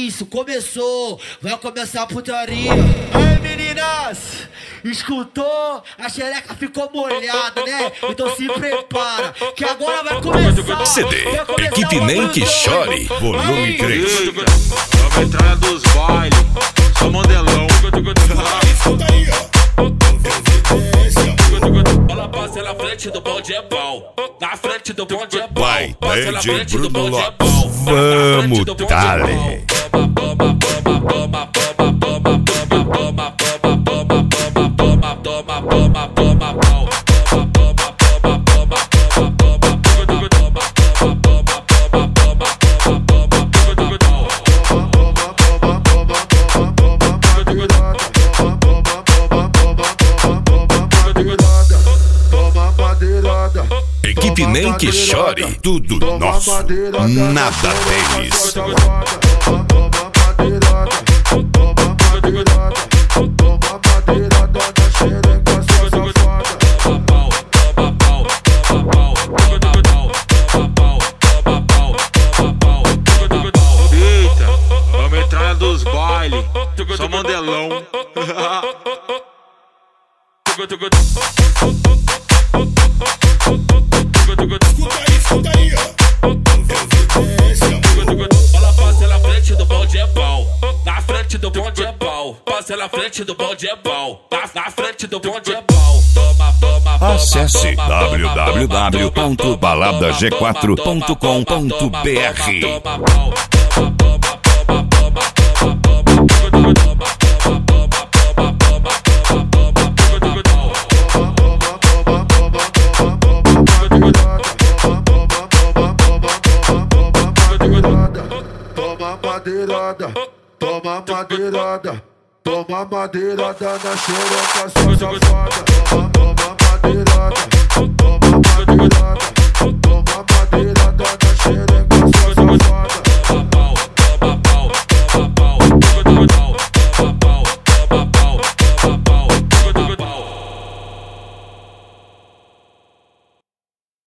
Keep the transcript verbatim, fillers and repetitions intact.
isso, começou, vai começar a putaria. Aí meninas, escutou? A xereca ficou molhada, né? Então se prepara, que agora vai começar. C D, Equipe Nem Que Chore, volume três. Vamos entrar dos bailes, só modelão. Escuta aí, ó. Ela passa na frente do bonde é pau. Na frente do bonde é pau. Vai, Passa na D J frente do Bruno bonde é Lopes. pau. Vamos, dale. Equipe Nem Que Chore, tudo nosso, nada deles. Eita, vamos entrar dos bailes, só modelão. Escuta aí, escuta aí, ó. Ela passa na frente do bonde é pau. Na frente do bonde é pau. Passa na frente do bonde é pau. Na, na frente do bonde é pau. Toma, toma, toma. Acesse w w w ponto balada g quatro ponto com ponto b r. Toma madeirada, toma madeirada, toma madeirada na xereca, sua safada.